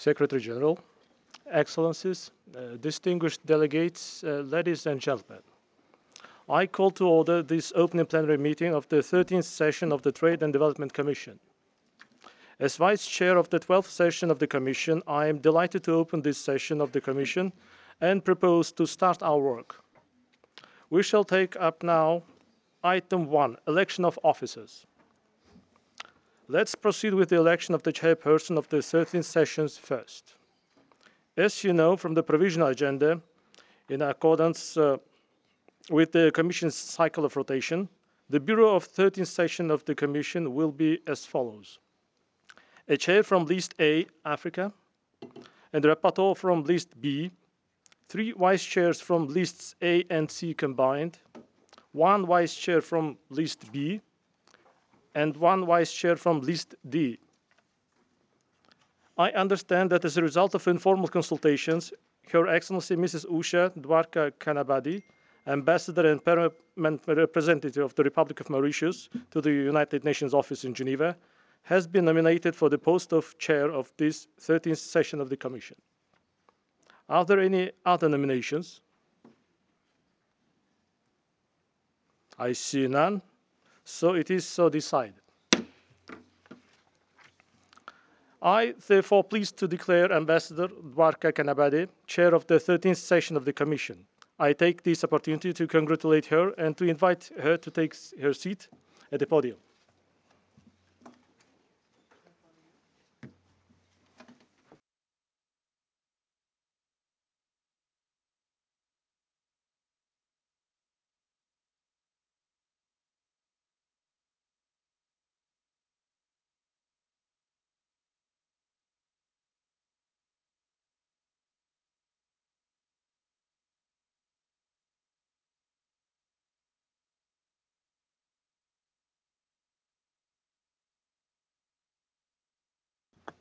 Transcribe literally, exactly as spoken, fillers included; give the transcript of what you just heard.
Secretary General, Excellencies, uh, distinguished delegates, uh, ladies and gentlemen. I call to order this opening plenary meeting of the thirteenth session of the Trade and Development Commission. As Vice Chair of the twelfth session of the Commission, I am delighted to open this session of the Commission and propose to start our work. We shall take up now item one, election of officers. Let's proceed with the election of the chairperson of the thirteenth sessions first. As you know from the provisional agenda, in accordance uh, with the Commission's cycle of rotation, the Bureau of thirteenth session of the Commission will be as follows. A chair from list A, Africa, and a rapporteur from list B, three vice chairs from lists A and C combined, one vice chair from list B, and one vice chair from list D. I understand that as a result of informal consultations, Her Excellency Missus Usha Dwarka Kanabadi, Ambassador and Permanent Representative of the Republic of Mauritius to the United Nations Office in Geneva, has been nominated for the post of chair of this thirteenth session of the Commission. Are there any other nominations? I see none, so it is so decided. I, therefore, pleased to declare Ambassador Dwarka Kanabadi, chair of the thirteenth session of the Commission. I take this opportunity to congratulate her and to invite her to take her seat at the podium.